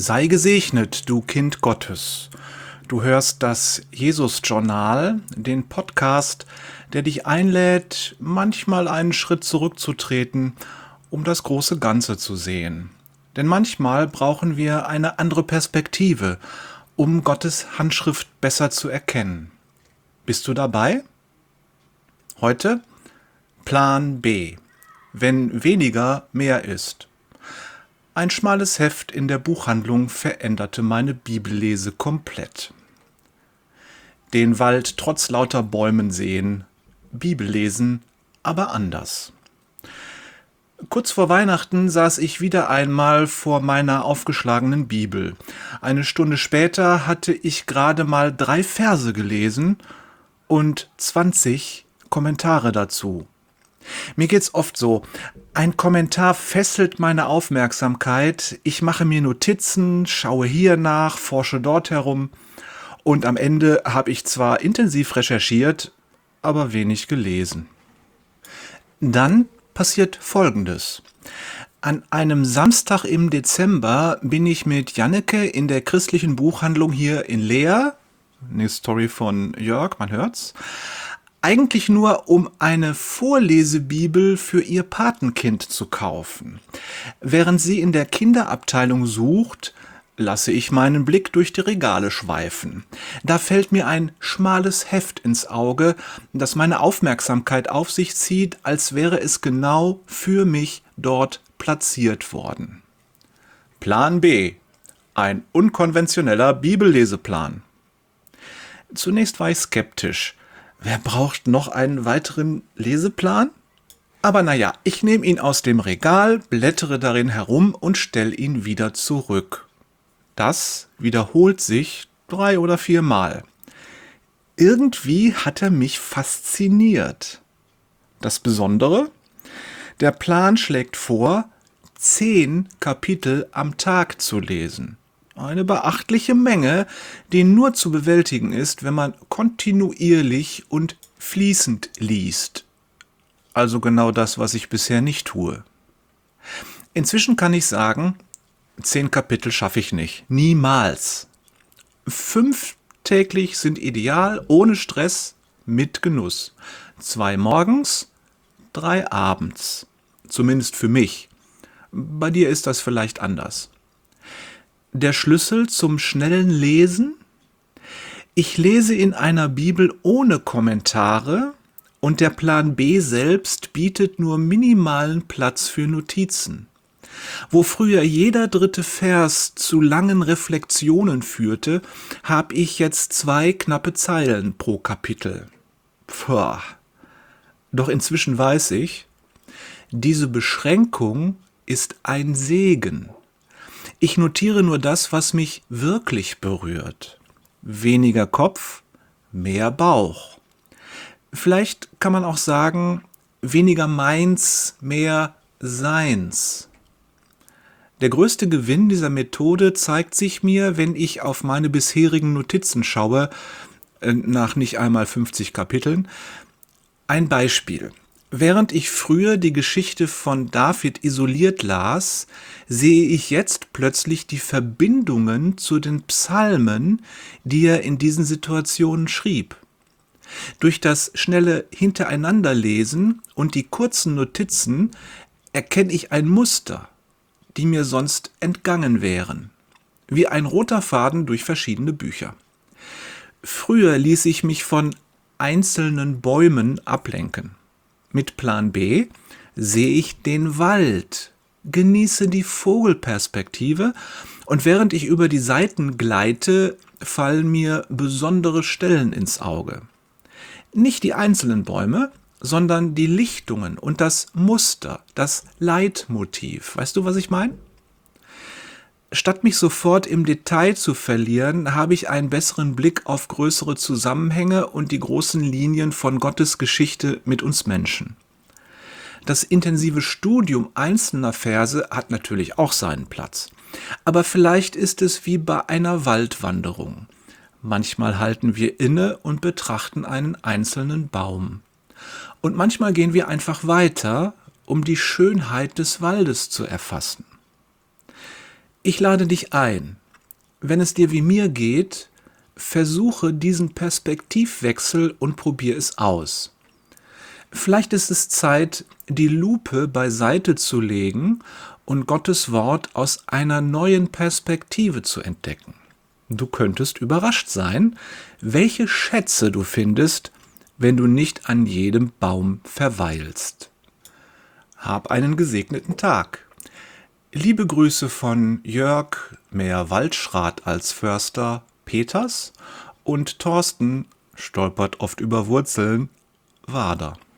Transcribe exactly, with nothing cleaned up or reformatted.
Sei gesegnet, du Kind Gottes. Du hörst das Jesus-Journal, den Podcast, der dich einlädt, manchmal einen Schritt zurückzutreten, um das große Ganze zu sehen. Denn manchmal brauchen wir eine andere Perspektive, um Gottes Handschrift besser zu erkennen. Bist du dabei? Heute Plan B, wenn weniger mehr ist. Ein schmales Heft in der Buchhandlung veränderte meine Bibellese komplett. Den Wald trotz lauter Bäumen sehen, Bibel lesen, aber anders. Kurz vor Weihnachten saß ich wieder einmal vor meiner aufgeschlagenen Bibel. Eine Stunde später hatte ich gerade mal drei Verse gelesen und zwanzig Kommentare dazu. Mir geht's oft so. Ein Kommentar fesselt meine Aufmerksamkeit. Ich mache mir Notizen, schaue hier nach, forsche dort herum. Und am Ende habe ich zwar intensiv recherchiert, aber wenig gelesen. Dann passiert Folgendes. An einem Samstag im Dezember bin ich mit Janneke in der christlichen Buchhandlung hier in Leer, eine Story von Jörg, man hört's, eigentlich nur, um eine Vorlesebibel für ihr Patenkind zu kaufen. Während sie in der Kinderabteilung sucht, lasse ich meinen Blick durch die Regale schweifen. Da fällt mir ein schmales Heft ins Auge, das meine Aufmerksamkeit auf sich zieht, als wäre es genau für mich dort platziert worden. Plan B. Ein unkonventioneller Bibelleseplan. Zunächst war ich skeptisch. Wer braucht noch einen weiteren Leseplan? Aber naja, ich nehme ihn aus dem Regal, blättere darin herum und stelle ihn wieder zurück. Das wiederholt sich drei oder viermal. Irgendwie hat er mich fasziniert. Das Besondere? Der Plan schlägt vor, zehn Kapitel am Tag zu lesen. Eine beachtliche Menge, die nur zu bewältigen ist, wenn man kontinuierlich und fließend liest. Also genau das, was ich bisher nicht tue. Inzwischen kann ich sagen, zehn Kapitel schaffe ich nicht. Niemals. Fünf täglich sind ideal, ohne Stress, mit Genuss. Zwei morgens, drei abends. Zumindest für mich. Bei dir ist das vielleicht anders. Der Schlüssel zum schnellen Lesen? Ich lese in einer Bibel ohne Kommentare und der Plan B selbst bietet nur minimalen Platz für Notizen. Wo früher jeder dritte Vers zu langen Reflexionen führte, habe ich jetzt zwei knappe Zeilen pro Kapitel. Puh. Doch inzwischen weiß ich, diese Beschränkung ist ein Segen. Ich notiere nur das, was mich wirklich berührt. Weniger Kopf, mehr Bauch. Vielleicht kann man auch sagen, weniger meins, mehr seins. Der größte Gewinn dieser Methode zeigt sich mir, wenn ich auf meine bisherigen Notizen schaue, nach nicht einmal fünfzig Kapiteln. Ein Beispiel. Während ich früher die Geschichte von David isoliert las, sehe ich jetzt plötzlich die Verbindungen zu den Psalmen, die er in diesen Situationen schrieb. Durch das schnelle Hintereinanderlesen und die kurzen Notizen erkenne ich ein Muster, die mir sonst entgangen wären, wie ein roter Faden durch verschiedene Bücher. Früher ließ ich mich von einzelnen Bäumen ablenken. Mit Plan B sehe ich den Wald, genieße die Vogelperspektive und während ich über die Seiten gleite, fallen mir besondere Stellen ins Auge. Nicht die einzelnen Bäume, sondern die Lichtungen und das Muster, das Leitmotiv. Weißt du, was ich meine? Statt mich sofort im Detail zu verlieren, habe ich einen besseren Blick auf größere Zusammenhänge und die großen Linien von Gottes Geschichte mit uns Menschen. Das intensive Studium einzelner Verse hat natürlich auch seinen Platz. Aber vielleicht ist es wie bei einer Waldwanderung. Manchmal halten wir inne und betrachten einen einzelnen Baum. Und manchmal gehen wir einfach weiter, um die Schönheit des Waldes zu erfassen. Ich lade dich ein, wenn es dir wie mir geht, versuche diesen Perspektivwechsel und probier es aus. Vielleicht ist es Zeit, die Lupe beiseite zu legen und Gottes Wort aus einer neuen Perspektive zu entdecken. Du könntest überrascht sein, welche Schätze du findest, wenn du nicht an jedem Baum verweilst. Hab einen gesegneten Tag. Liebe Grüße von Jörg, mehr Waldschrat als Förster, Peters und Thorsten, stolpert oft über Wurzeln, Wader.